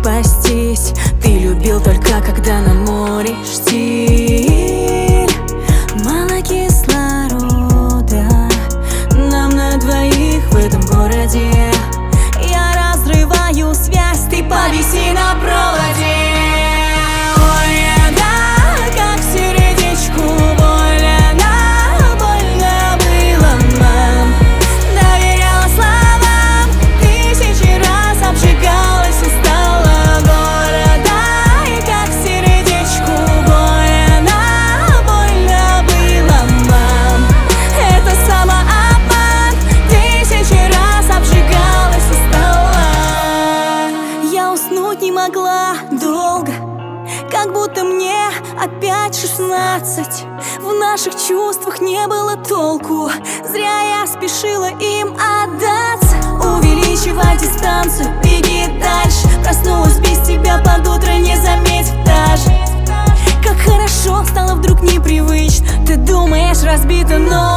спастись. Ты любил только когда на море штиль. Мало кислорода нам на двоих в этом городе. Я разрываю связь, ты повиси на проводе. Не могла долго, как будто мне опять 16. В наших чувствах не было толку, зря я спешила им отдаться. Увеличивай дистанцию, беги дальше. Проснулась без тебя под утро, не заметив даже. Как хорошо стало вдруг непривычно. Ты думаешь разбито, но